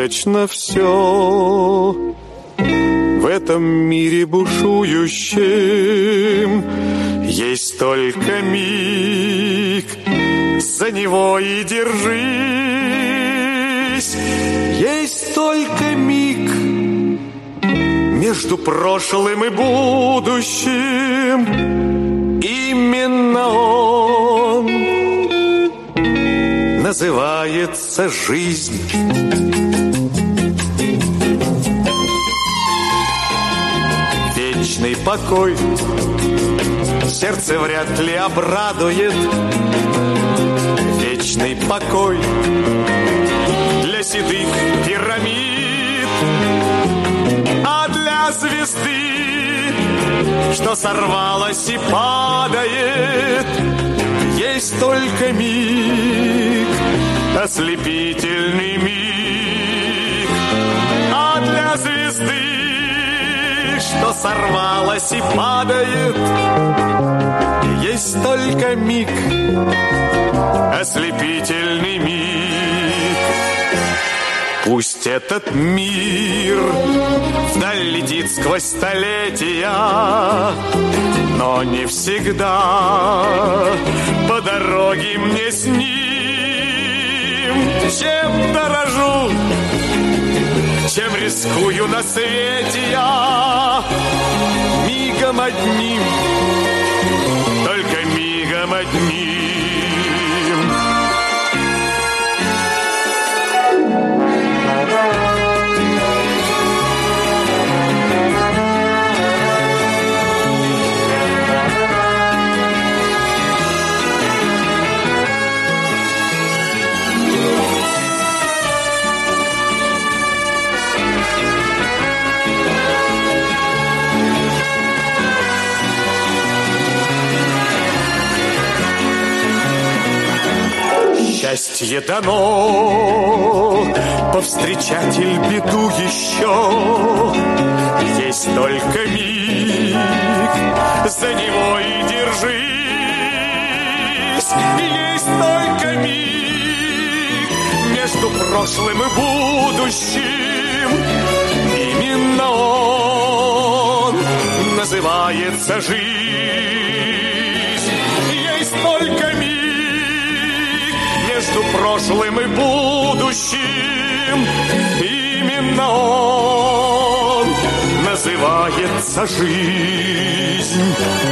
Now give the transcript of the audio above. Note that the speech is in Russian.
безоговорочно все. В этом мире бушующем есть только миг, за него и держись. Есть только миг между прошлым и будущим. Именно он называется жизнь. Вечный покой сердце вряд ли обрадует. Вечный покой для седых пирамид, а для звезды, что сорвалась и падает, есть только миг, ослепительный миг. А для звезды, что сорвалась и падает, есть только миг, ослепительный миг. Пусть этот мир вдаль летит сквозь столетия, но не всегда по дороге мне с ним. Чем дорожу, чем рискую на свете я, мигом одним, только мигом одним. Счастье дано повстречатель беду еще. Есть только миг, за него и держись. Есть только миг между прошлым и будущим. Именно он называется жизнь. Есть только миг между прошлым и будущим. Именно он называется жизнь.